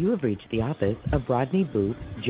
You have reached the office of Rodney Booth,